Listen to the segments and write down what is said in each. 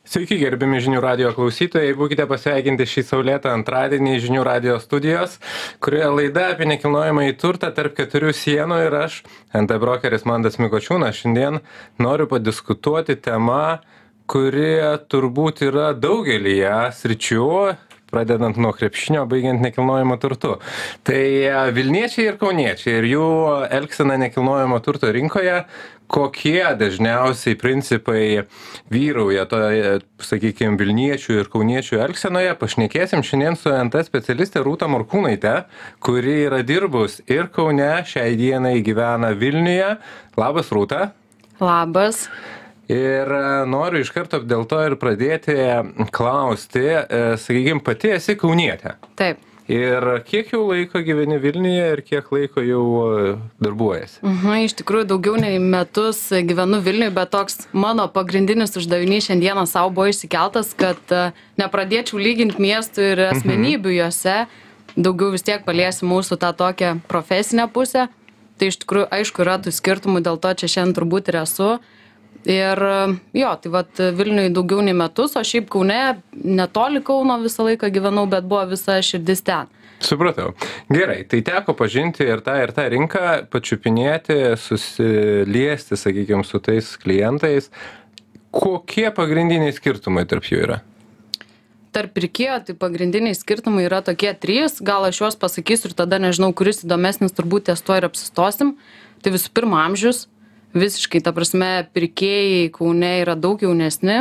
Sveiki, gerbimi žinių radio klausytojai, būkite pasveikinti šį saulėtą antradienį žinių radio studijos, kurioje laida apie nekilnojamąjį turtą tarp keturių sienų ir aš, NT brokeris Mantas Mikočiūnas, šiandien noriu padiskutuoti temą, kuri turbūt yra daugelyje sričių, pradedant nuo krepšinio, baigiant nekilnojamo turtu. Tai Vilniečiai ir Kauniečiai ir jų elgsena nekilnojamo turto rinkoje, kokie dažniausiai principai vyrauja toje, sakykime, Vilniečių ir Kauniečių elgsenoje, pašnekėsim šiandien su NT specialiste Rūta Morkūnaite, kuri yra dirbus ir Kaune, šiai dienai gyvena Vilniuje. Labas, Rūta. Labas. Ir noriu iš karto dėl to ir pradėti klausti, sakykime, pati esi kaunietė. Taip. Ir kiek jau laiko gyveni Vilniuje ir kiek laiko jau darbuojasi? Iš tikrųjų, daugiau nei metus gyvenu Vilniuje, bet toks mano pagrindinis uždavinys šiandieną savo buvo išsikeltas, kad nepradėčiau lyginti miestų ir asmenybių juose, daugiau vis tiek paliesi mūsų tą tokią profesinę pusę. Tai iš tikrųjų, aišku, yra tų skirtumų, dėl to čia šiandien turbūt ir esu. Ir jo, tai vat Vilniuje daugiau nei metus, o šiaip Kaune, netoli Kauno visą laiką gyvenau, bet buvo visa širdis ten. Supratau. Gerai, tai teko pažinti ir tą rinką, pačiupinėti, susiliesti, sakykime, su tais klientais. Kokie pagrindiniai skirtumai tarp jų yra? Tarp pirkėjo, tai pagrindiniai skirtumai yra tokie 3, gal aš juos pasakysiu ir tada nežinau, kuris įdomesnis, turbūt ties tuo ir apsistosim. Tai visų pirma amžius. Visiškai, ta prasme, pirkėjai Kaune yra daug jaunesni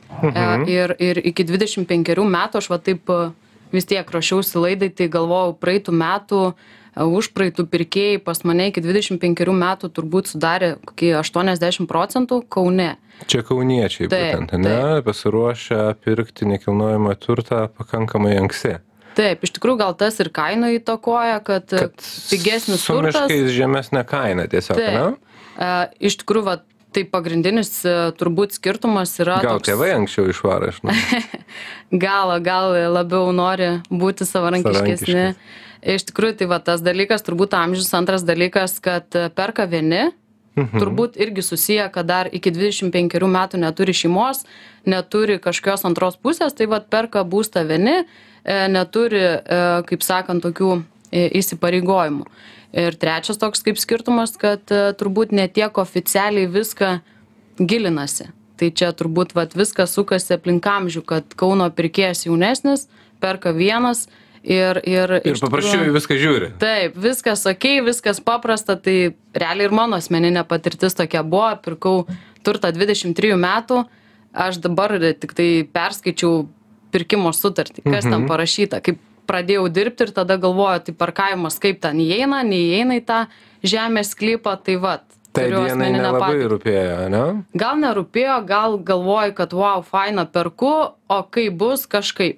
ir iki 25 metų aš va taip vis tiek ruošiausi laidai, tai galvojau praeitų metų, užpraeitų pirkėjai pas mane iki 25 metų turbūt sudarė kokį 80% Kaune. Čia kauniečiai būtent, ne? Pasiruošę pirkti nekilnojamą turtą pakankamai anksti. Taip, iš tikrųjų gal tas ir kaino įtakoja, kad pigesnis turtas. Su miškais žemesnė kaina tiesiog, ne? Iš tikrųjų, va, tai pagrindinis turbūt skirtumas yra gal toks... tėvai anksčiau išvarė, aš manau. Gal labiau nori būti savarankiškesni. Iš tikrųjų, tai va, tas dalykas, turbūt amžius, antras dalykas, kad perka vieni, turbūt irgi susiję, kad dar iki 25 metų neturi šeimos, neturi kažkokios antros pusės, tai va, perka būstą vieni, neturi, kaip sakant, tokių įsipareigojimų. Ir trečias toks kaip skirtumas, kad turbūt ne tiek oficialiai viską gilinasi. Tai čia turbūt vat, viskas sukasi aplink amžių, kad Kauno pirkėjas jaunesnis, perka vienas ir paprasčiau į viską žiūri. Taip, viskas okei, viskas paprasta, tai realiai ir mano asmeninė patirtis tokia buvo, pirkau turtą 23 metų, aš dabar tik tai perskaičiau pirkimo sutartį, kas ten parašyta, kaip pradėjau dirbti ir tada galvoju, tai parkavimas kaip ten įeina, neįeina į tą žemės sklypą, tai vat. Tai dienai nelabai rūpėjo, ne? Gal nerūpėjo, gal galvoju, kad wow, faina perku, o kaip bus kažkaip.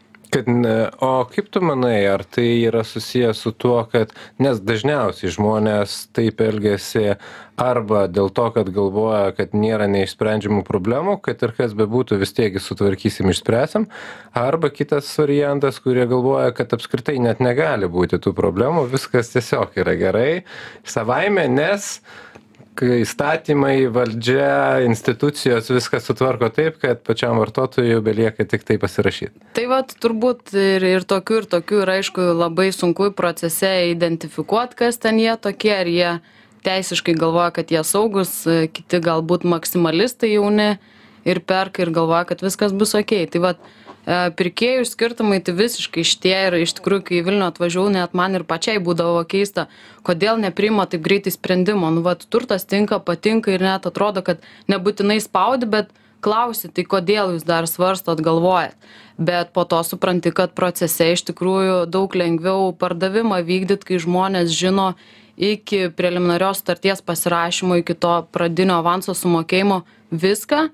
O kaip tu manai, ar tai yra susijęs su tuo, kad, nes dažniausiai žmonės taip elgiasi arba dėl to, kad galvoja, kad nėra neišsprendžiamų problemų, kad ir kas bebūtų vis tiek sutvarkysim, išspręsim, arba kitas variantas, kurie galvoja, kad apskritai net negali būti tų problemų, viskas tiesiog yra gerai, savaime, nes įstatymai, valdžia, institucijos viskas sutvarko taip, kad pačiam vartotojui belieka tik tai pasirašyti. Tai vat turbūt ir tokių, ir aišku labai sunku procese identifikuoti, kas ten jie tokie, ar jie teisiškai galvoja, kad jie saugus, kiti galbūt maksimalistai jauni ir perka ir galvoja, kad viskas bus okei. Tai vat pirkėjų skirtumai tai visiškai šitie ir iš tikrųjų, kai į Vilnių atvažiavau, net man ir pačiai būdavo keista, kodėl nepriima taip greitai sprendimo. Nu, vat, turtas tinka, patinka ir net atrodo, kad nebūtinai spaudi, bet klausi, tai kodėl jūs dar svarstot, galvojat. Bet po to supranti, kad procese iš tikrųjų daug lengviau pardavimą vykdyti, kai žmonės žino iki preliminarios sutarties pasirašymo, iki to pradinio avanso sumokėjimo viską,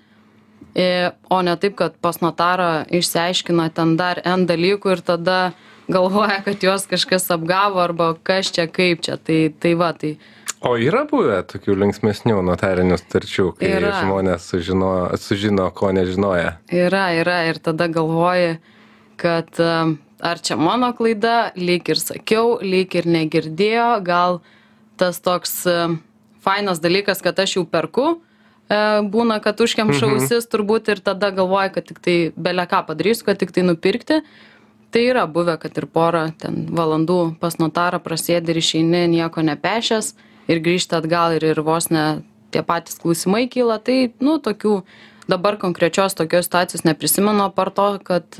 o ne taip, kad pas notarą išsiaiškina ten dar N dalykų ir tada galvoja, kad juos kažkas apgavo arba kas čia, kaip čia. Tai va, tai... O yra buvę tokių linksmesnių notarinių sutarčių, kai žmonės sužino, ko nežinoja? Yra ir tada galvoji, kad ar čia mano klaida, lyg ir sakiau, lyg ir negirdėjo, gal tas toks fainas dalykas, kad aš jau perku, būna, kad užkemša ausis turbūt ir tada galvoja, kad tik tai bele ką padarysiu, kad tik tai nupirkti. Tai yra buvę, kad ir porą ten valandų pas notarą prasėdi ir išeini nieko nepešęs ir grįžti atgal ir vos ne tie patys klausimai kyla. Tai, tokių dabar konkrečios tokios situacijos neprisimenu, apart to, kad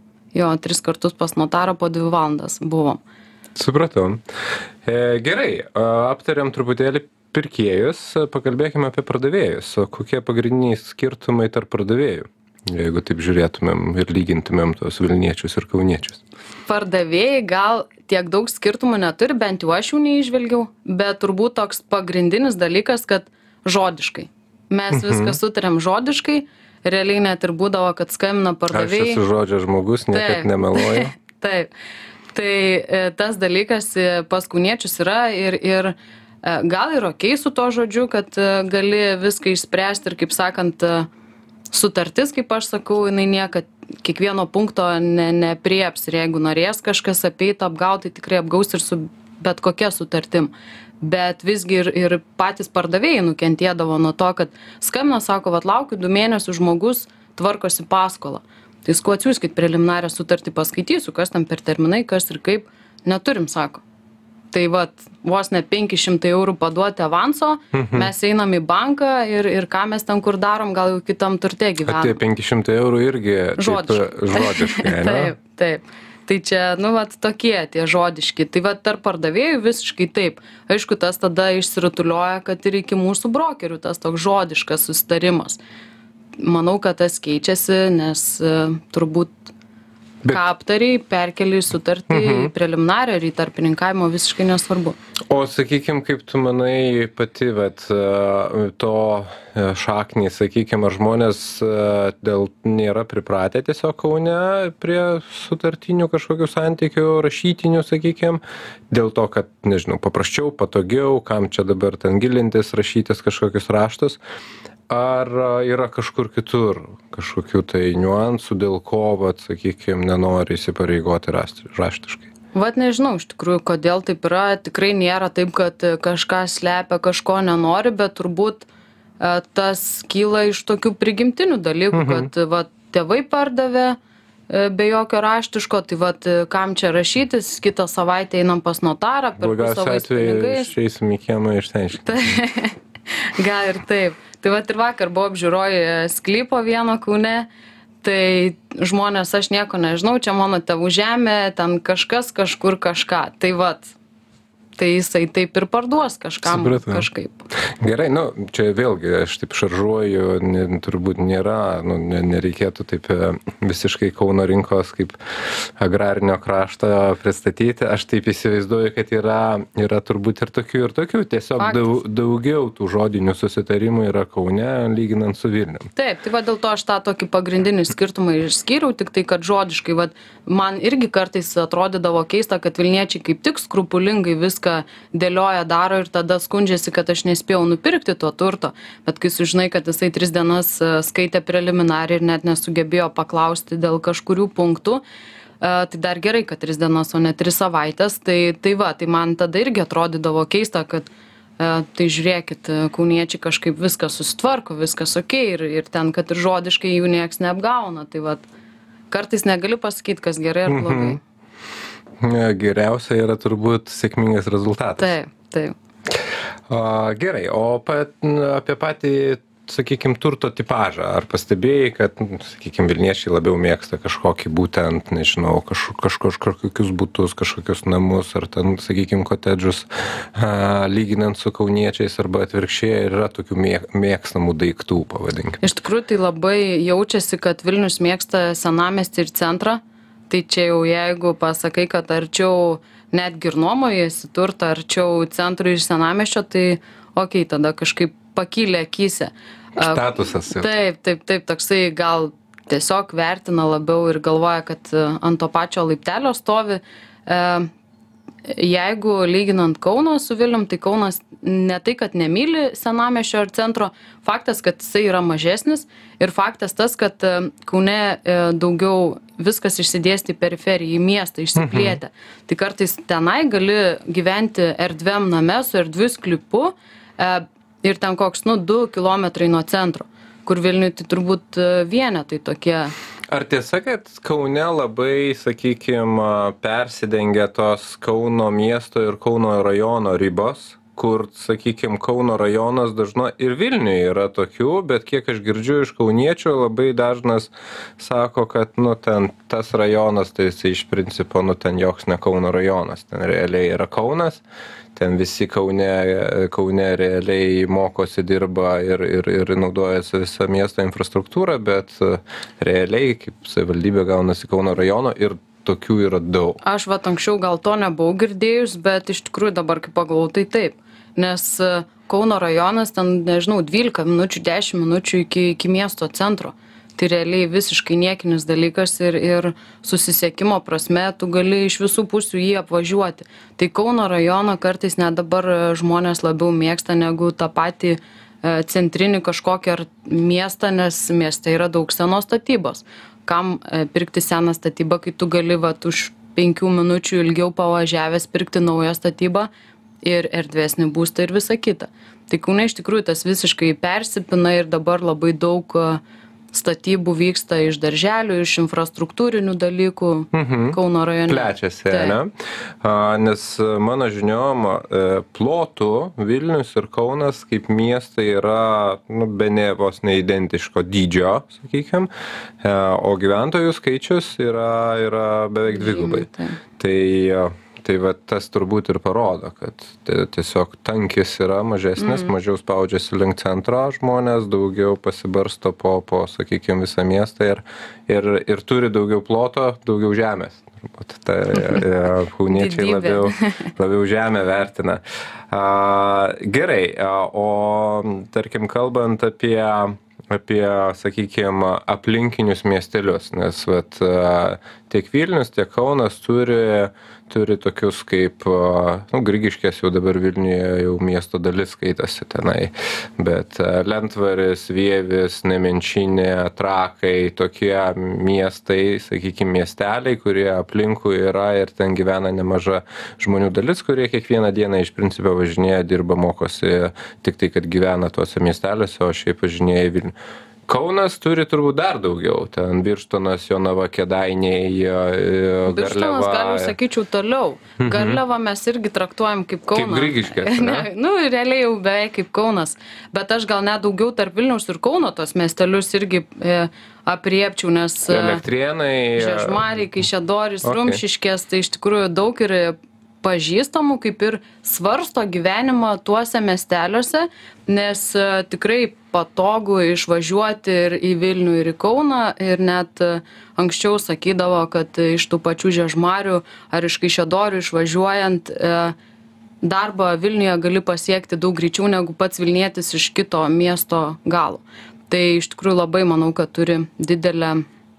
3 kartus pas notarą po 2 valandas buvom. Supratau. Gerai, aptariam truputėlį pirkėjus, pakalbėkime apie pardavėjus. O kokie pagrindiniai skirtumai tarp pardavėjų, jeigu taip žiūrėtumėm ir lygintumėm tuos vilniečius ir kauniečius? Pardavėjai gal tiek daug skirtumų neturi, bent jau aš jų neįžvelgiau, bet turbūt toks pagrindinis dalykas, kad žodiškai. Mes viską sutarėm žodiškai, realiai net ir būdavo, kad skambina pardavėjai. Aš esu žodžio žmogus, niekad nemeluoju. Taip. Tai tas dalykas pas kauniečius yra ir gal ir okei su to žodžiu, kad gali viską išspręsti ir, kaip sakant, sutartis, kaip aš sakau, jinai niekad kiekvieno punkto neprieps ir jeigu norės kažkas apeit, apgauti, tikrai apgaus ir su bet kokia sutartim. Bet visgi ir patys pardavėjai nukentėdavo nuo to, kad skambina, sako, laukiu 2 mėnesius, žmogus tvarkosi paskolą. Tai skuo atsiųskit preliminarią sutartį, paskaitysiu, kas tam per terminai, kas ir kaip, neturim, sako. Tai vos ne 500 eurų paduoti avanso, mes einam į banką ir ką mes ten kur darom, gal jau kitam turte gyvenam. Tie 500 eurų irgi žodiškai, ne? Taip. Tai čia, tokie tie žodiški. Tai tarp pardavėjų visiškai taip. Aišku, tas tada išsirutulioja, kad ir iki mūsų brokerių tas toks žodiškas susitarimas. Manau, kad tas keičiasi, nes turbūt ką aptariai, perkeli sutartį į preliminarią ir į tarpininkavimo visiškai nesvarbu. O sakykim, kaip tu manai pati, to šaknį, sakykim, ar žmonės nėra pripratę tiesiog Kaune prie sutartinių kažkokių santykių, rašytinių, sakykim, dėl to, kad, nežinau, paprasčiau, patogiau, kam čia dabar ten gilintis, rašytis kažkokius raštus. Ar yra kažkur kitur kažkokių tai niuansų, dėl ko, sakykime, nenori įsipareigoti raštiškai? Nežinau, iš tikrųjų, kodėl taip yra. Tikrai nėra taip, kad kažką slepia, kažko nenori, bet turbūt tas kyla iš tokių prigimtinių dalykų, kad tėvai pardavė be jokio raštiško, tai kam čia rašytis, kitą savaitę einam pas notarą, perku savais pinigais. Blogiausiu atveju išeisim į kiemą išsiaiškinti. Gal ir taip. Tai ir vakar buvo apžiūroji sklypo vieno Kaune, tai žmonės, aš nieko nežinau, čia mano tėvų žemė, ten kažkas kažkur kažką. Tai jisai taip ir parduos kažkam kažkaip. Gerai, čia vėlgi aš taip šaržuoju, turbūt nėra, nereikėtų taip visiškai Kauno rinkos kaip agrarinio krašto pristatyti. Aš taip įsivaizduoju, kad yra turbūt ir tokių. Tiesiog daugiau tų žodinių susitarimų yra Kaune, lyginant su Vilnium. Taip, tai dėl to aš tą tokį pagrindinį skirtumą išskyriau, tik tai, kad žodiškai, man irgi kartais atrodydavo keista, kad vilniečiai kaip tik skrupulingai viską dėlioja, daro ir tada skundžiasi, kad aš nespėjau nupirkti to turto. Bet kai sužinai, kad jisai 3 dienas skaitė preliminariai ir net nesugebėjo paklausti dėl kažkurių punktų, tai dar gerai, kad 3 dienas, o ne 3 savaitės. Tai man tada irgi atrodydavo keista, kad tai žiūrėkit, kauniečiai kažkaip viską susitvarko, viskas okei ir ten, kad ir žodiškai jų nieks neapgauna. Tai kartais negali pasakyti, kas gerai ar blogai. Geriausia yra turbūt sėkmingas rezultatas. Taip. Gerai, o apie patį, sakykime, turto tipažą. Ar pastebėjai, kad, sakykime, vilniečiai labiau mėgsta kažkokį būtent, nežinau, kažkokius butus, kažkokius namus, ar ten, sakykime, kotedžus, lyginant su kauniečiais, arba atvirkščiai, yra tokių mėgstamų daiktų, pavadinkime. Iš tikrųjų, tai labai jaučiasi, kad Vilnius mėgsta senamiestį ir centrą. Tai čia jau jeigu pasakai, kad arčiau netgi ir nuomojasi turtą, arčiau centrų ir senamiesčio, tai okei, tada kažkaip pakylė akyse. Statusas. Taip, toksai gal tiesiog vertina labiau ir galvoja, kad ant to pačio laiptelio stovi. Jeigu lyginant Kauną su Vilnium, tai Kaunas ne tai, kad nemyli senamiesčio ar centro, faktas, kad jisai yra mažesnis ir faktas tas, kad Kaune daugiau viskas išsidėsti į periferiją, į miestą išsiplėtę. Tai kartais tenai gali gyventi erdviam name su erdviu sklypu ir ten koks, 2 kilometrai nuo centro, kur Vilniui tai turbūt vienetai tokie. Ar tiesa, kad Kaune labai, sakykime, persidengia tos Kauno miesto ir Kauno rajono ribos, kur, sakykime, Kauno rajonas dažnai ir Vilniuje yra tokių, bet kiek aš girdžiu iš kauniečių, labai dažnas sako, kad, ten tas rajonas, tai jis iš principo, ten joks ne Kauno rajonas, ten realiai yra Kaunas, ten visi Kaune realiai mokosi, dirba ir naudojasi visą miesto infrastruktūrą, bet realiai, kaip savivaldybė gaunasi Kauno rajono ir tokių yra daug. Aš anksčiau gal to nebuvau girdėjus, bet iš tikrųjų dabar, kaip pagalvojau, tai taip. Nes Kauno rajonas ten, nežinau, 12 minučių, 10 minučių iki miesto centro. Tai realiai visiškai niekinis dalykas ir susisiekimo prasme tu gali iš visų pusių jį apvažiuoti. Tai Kauno rajoną kartais net dabar žmonės labiau mėgsta negu tą patį centrinį kažkokį miestą, nes mieste yra daug senos statybos. Kam pirkti seną statybą, kai tu gali už 5 minučių ilgiau pavažiavęs pirkti naują statybą ir erdvesnį būstą ir visa kita. Tai Kaune iš tikrųjų tas visiškai persipina ir dabar labai daug statybų vyksta iš darželių, iš infrastruktūrinių dalykų Kauno rajone. Plečiasi, ne? Nes mano žiniom, plotų Vilnius ir Kaunas kaip miestai yra bene vos neidentiško dydžio, sakykime, o gyventojų skaičius yra beveik dvigubai. Tai tas turbūt ir parodo, kad tiesiog tankis yra mažesnis, mažiau spaudžiasi link centro žmonės, daugiau pasibarsto po sakykime, visą miestą ir turi daugiau ploto, daugiau žemės. Kauniečiai labiau žemę vertina. Gerai, o tarkim, kalbant apie, sakykime, aplinkinius miestelius, nes tiek Vilnius, tiek Kaunas turi tokius kaip, Grigiškės jau dabar Vilniuje jau miesto dalis skaitasi tenai, bet Lentvaris, Vievis, Nemenčinė, Trakai, tokie miestai, sakykime, miesteliai, kurie aplinkui yra ir ten gyvena nemaža žmonių dalis, kurie kiekvieną dieną iš principo važinėja, dirba, mokosi, tik tai, kad gyvena tuose miesteliuose, o šiaip važinėja į Vilnių. Kaunas turi turbūt dar daugiau, ten Birštonas, Jonava, Kėdainiai, Garliava. Birštonas, galiu sakyčiau, toliau. Garliavą mes irgi traktuojam kaip Kauną. Kaip Grigiškės, ne? Realiai jau beveik kaip Kaunas. Bet aš gal net daugiau tarp Vilniaus ir Kauno tos miestelius irgi apriepčiau, nes Elektrėnai, Žiežmariai, Kaišiadorys, Rumšiškės, tai iš tikrųjų daug ir pažįstamų, kaip ir svarsto gyvenimą tuose miesteliuose, nes tikrai patogu išvažiuoti ir į Vilnių, ir į Kauną, ir net anksčiau sakydavo, kad iš tų pačių Žiežmarių ar iš Kaišiadorių išvažiuojant darbą Vilniuje gali pasiekti daug greičiau negu pats Vilnietis iš kito miesto galo. Tai iš tikrųjų labai manau, kad turi didelę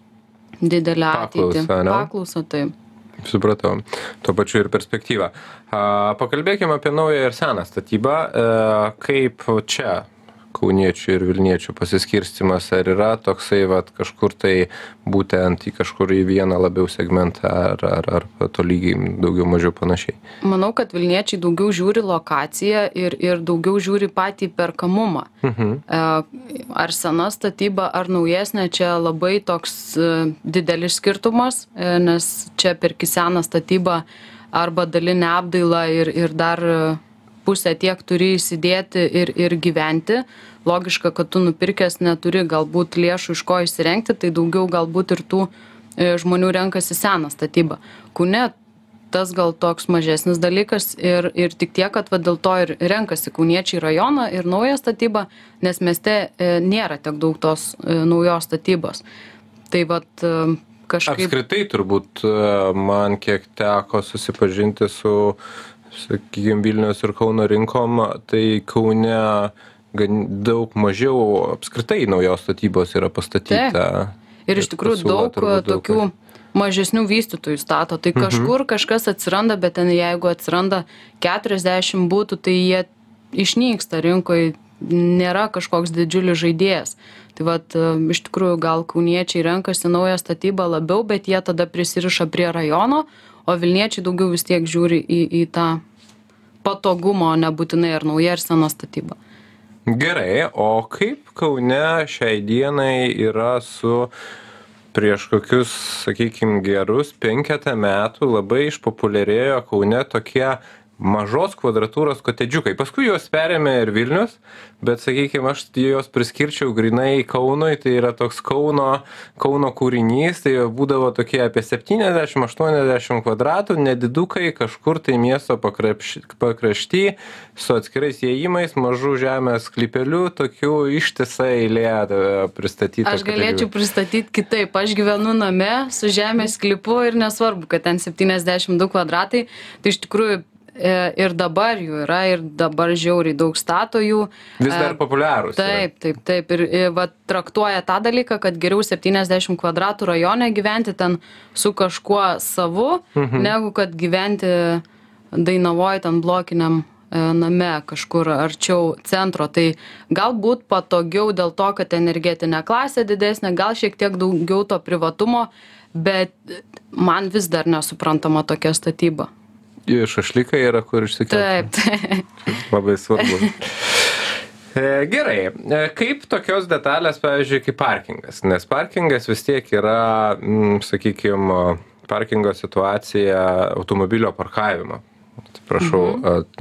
ateitį. Paklausą, taip. Supratau. Tuo pačiu ir perspektyvą. Pakalbėkime apie naują ir seną statybą. Kaip čia kauniečių ir Vilniečių pasiskirstymas, ar yra toksai kažkur tai būtent į kažkur į vieną labiau segmentą, ar tolygiai daugiau mažiau panašiai? Manau, kad Vilniečiai daugiau žiūri lokaciją ir daugiau žiūri patį perkamumą. Ar sena statyba, ar naujesnė, čia labai toks didelis skirtumas, nes čia perki seną statybą arba dalinę apdailą ir dar pusę tiek turi įsidėti ir gyventi. Logiška, kad tu nupirkęs neturi galbūt lėšų iš ko įsirengti, tai daugiau galbūt ir tų žmonių renkasi seną statybą. Kaune tas gal toks mažesnis dalykas ir tik tiek, kad dėl to ir renkasi kauniečiai rajoną ir naują statybą, nes mieste nėra tiek daug tos naujos statybos. Tai kažkaip... Apskritai turbūt man kiek teko susipažinti su, sakykime, Vilniaus ir Kauno rinkom, tai Kaune daug mažiau apskritai naujos statybos yra pastatyta. Ir iš tikrųjų daug tokių mažesnių vystytojų stato. Tai kažkur kažkas atsiranda, bet ten jeigu atsiranda 40 būtų, tai jie išnyksta rinkoje, nėra kažkoks didžiulis žaidėjas. Tai iš tikrųjų gal kauniečiai renkasi naują statybą labiau, bet jie tada prisiriša prie rajono, o Vilniečiai daugiau vis tiek žiūri į tą patogumo, nebūtinai ar nauja ar sena statyba. Gerai, o kaip Kaune šiai dienai yra su prieš kokius, sakykim, gerus 5 metų labai išpopuliarėjo Kaune tokie mažos kvadratūros kotedžiukai. Paskui juos perėmė ir Vilnius, bet, sakykime, aš juos priskirčiau grinai Kaunui, tai yra toks Kauno kūrinys, tai būdavo tokie apie 70-80 kvadratų, nedidukai kažkur tai miesto pakrašty, su atskirais įėjimais, mažų žemės sklypelių, tokių ištisą eilė pristatyta. Aš galėčiau pristatyti kitaip. Aš gyvenu name su žemės sklypu ir nesvarbu, kad ten 72 kvadratai, tai iš tikrųjų ir dabar jų yra, ir dabar žiauriai daug stato jų. Vis dar populiarūs. Taip. Ir va, traktuoja tą dalyką, kad geriau 70 kvadratų rajone gyventi ten su kažkuo savu, negu kad gyventi Dainavoj ten blokiniam name kažkur arčiau centro. Tai galbūt patogiau dėl to, kad energetinė klasė didesnė, gal šiek tiek daugiau to privatumo, bet man vis dar nesuprantama tokia statyba. Šašlykai yra, kur išsikelti. Taip. Labai svarbu. Gerai, kaip tokios detalės, pavyzdžiui, kaip parkingas? Nes parkingas vis tiek yra, sakykime, parkingo situacija automobilio parkavimo. Prašau,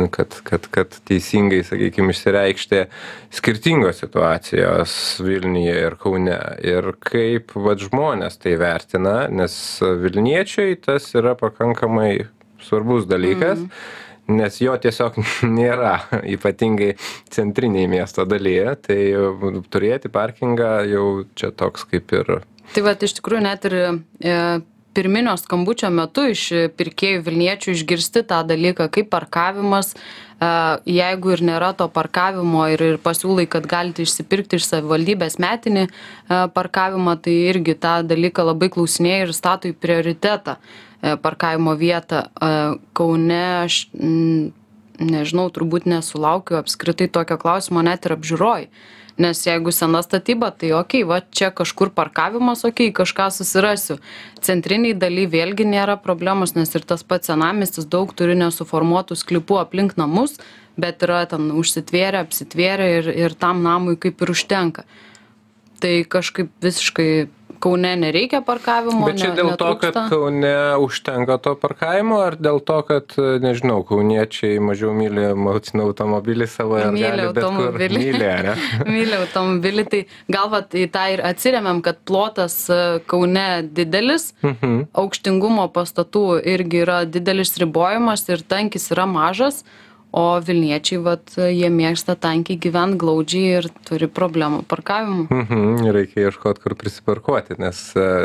kad teisingai, sakykime, išsireikšti skirtingos situacijos Vilniuje ir Kaune. Ir kaip žmonės tai vertina, nes Vilniečiai tas yra pakankamai svarbus dalykas, nes jo tiesiog nėra, ypatingai centriniai miesto dalyje, tai turėti parkingą jau čia toks kaip ir... Tai va, iš tikrųjų net ir pirminio skambučio metu iš pirkėjų Vilniečių išgirsti tą dalyką, kaip parkavimas, jeigu ir nėra to parkavimo ir pasiūlai, kad galite išsipirkti iš savivaldybės metinį parkavimą, tai irgi tą dalyką labai klausinėja ir stato į prioritetą parkavimo vietą. Kaune aš nežinau, turbūt nesulaukiu apskritai tokio klausimo net ir apžiūroj. Nes jeigu sena statyba, tai okei, va čia kažkur parkavimas, okei, kažką susirasiu. Centriniai daly vėlgi nėra problemos, nes ir tas pats senamiestis daug turi nesuformuotų sklypų aplink namus, bet yra ten užsitvėrę, apsitvėrę ir tam namui kaip ir užtenka. Tai kažkaip visiškai Kaune nereikia parkavimo, bet čia dėl to, kad Kaune užtenka to parkavimo, ar dėl to, kad, nežinau, kauniečiai mažiau myli automobilį savo ir gali bet kur myli, ne? Myli automobilį, tai galvat į tą ir atsiremiam, kad plotas Kaune didelis, aukštingumo pastatų irgi yra didelis ribojimas ir tankis yra mažas, o Vilniečiai, vat, jie mėgsta tankiai gyventi glaudžiai ir turi problemų parkavimu. Reikia ieškoti, kur prisiparkuoti, nes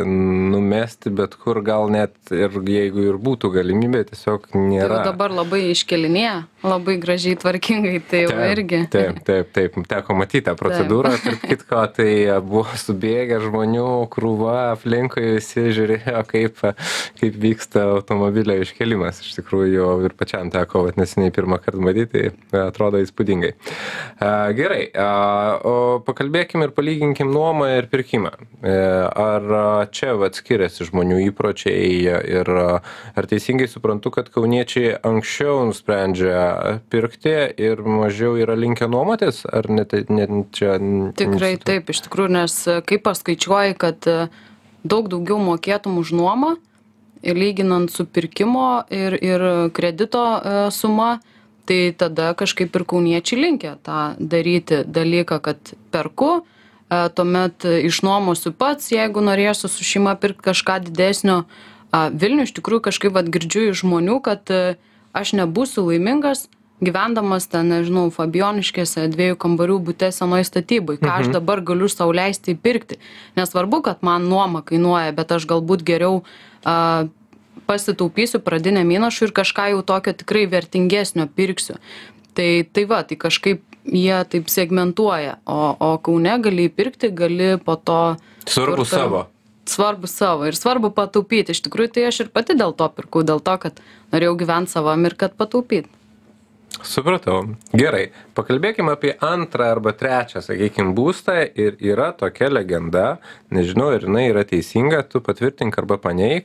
numesti bet kur gal net ir jeigu ir būtų galimybė, tiesiog nėra. Tai dabar labai iškelinėja, labai gražiai tvarkingai, tai jau irgi. Taip, teko matyti tą procedūrą, tarp kitko, tai buvo subėgę žmonių krūva aplinkui, visi žiūrėjo, kaip vyksta automobilio iškelimas. Iš tikrųjų, ir pačiam teko neseniai pirmą kartą matyti, tai atrodo įspūdingai. Gerai, o pakalbėkim ir palyginkim nuomą ir pirkimą. Ar čia skiriasi žmonių įpročiai ir ar teisingai suprantu, kad kauniečiai anksčiau nusprendžia pirkti ir mažiau yra linkę nuomotis, ar net čia... Tikrai taip, iš tikrųjų, nes kaip paskaičiuoji, kad daug daugiau mokėtum už nuomą, lyginant su pirkimo ir kredito suma, tai tada kažkaip ir kauniečiai linkę tą daryti dalyką, kad perku, tuomet išnuomosiu pats, jeigu norėsiu su šeima pirkti kažką didesnio. Vilnių iš tikrųjų kažkaip girdžiu iš žmonių, kad aš nebūsiu laimingas gyvendamas ten, nežinau, Fabioniškėse 2 kambarių bute senoj statybai, ką aš dabar galiu sau leisti įpirkti. Nesvarbu, kad man nuoma kainuoja, bet aš galbūt geriau pasitaupysiu pradiniam įnašui ir kažką jau tokio tikrai vertingesnio pirksiu. Tai kažkaip jie taip segmentuoja, o Kaune gali įpirkti, gali po to... Svarbu savo. Svarbu savo ir svarbu pataupyti. Iš tikrųjų, tai aš ir pati dėl to pirkau, dėl to, kad norėjau gyventi savam ir kad pataupyti. Supratau. Gerai, pakalbėkime apie 2 arba 3, sakykime, būstą ir yra tokia legenda, nežinau, ir jinai yra teisinga, tu patvirtink arba paneik,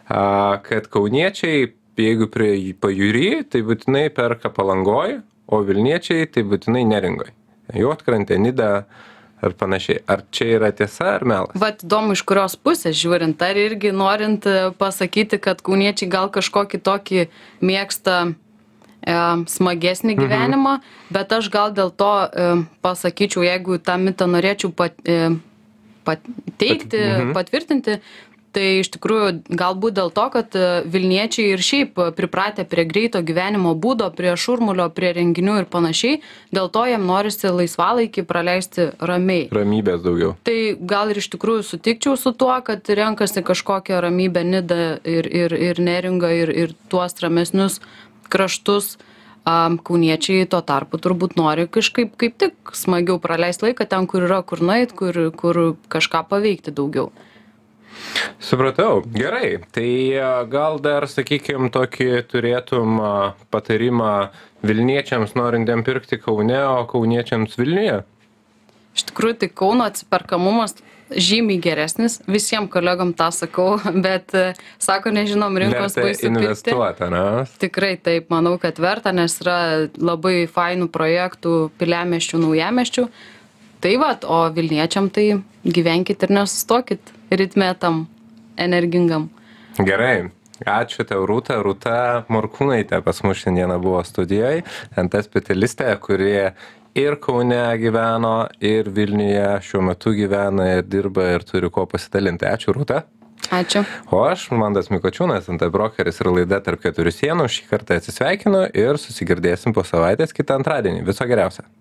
kad kauniečiai, jeigu prie pajūry, tai būtinai perka Palangoj, o Vilniečiai tai būtinai Neringoj. Juodkrantė, Nida ar panašiai. Ar čia yra tiesa ar melas? Vat įdomu, iš kurios pusės žiūrint, ar irgi norint pasakyti, kad kauniečiai gal kažkokį tokį mėgsta smagesnį gyvenimą, bet aš gal dėl to pasakyčiau, jeigu tą mitą norėčiau pateikti, patvirtinti, tai iš tikrųjų galbūt dėl to, kad Vilniečiai ir šiaip pripratę prie greito gyvenimo būdo, prie šurmulio, prie renginių ir panašiai, dėl to jiem norisi laisvalaikį praleisti ramiai. Ramybės daugiau. Tai gal ir iš tikrųjų sutikčiau su tuo, kad renkasi kažkokią ramybę Nidą ir Neringą ir tuos ramesnius kraštus. Kauniečiai tuo tarpu turbūt nori kažkaip kaip tik smagiau praleisti laiką ten, kur yra kur nueit, kur kažką paveikti daugiau. Supratau, gerai. Tai gal dar, sakykime, tokį turėtum patarimą Vilniečiams norintiem pirkti Kaune, o kauniečiams Vilniuje? Iš tikrųjų, tai Kauno atsiperkamumas žymiai geresnis, visiems kolegom tą sakau, bet sako, nežinom, rinkos baisu pirkti. Investuoti, ne? Tikrai taip, manau, kad verta, nes yra labai fainų projektų Piliamiesčių, Naujamiesčių. Tai vat, o Vilniečiam tai gyvenkit ir nesustokit ritme tam energingam. Gerai. Ačiū tau, Rūta. Rūta Morkūnaitė pas mus šiandieną buvo studijoje, NT specialistė, kurie ir Kaune gyveno, ir Vilniuje šiuo metu gyvena ir dirba ir turi ko pasidalinti. Ačiū, Rūta. Ačiū. O aš, Mandas Mikočiūnas, NT brokeris ir laida Tarp keturių sienų, šį kartą atsisveikinu ir susigirdėsim po savaitės kitą antradienį. Viso geriausio.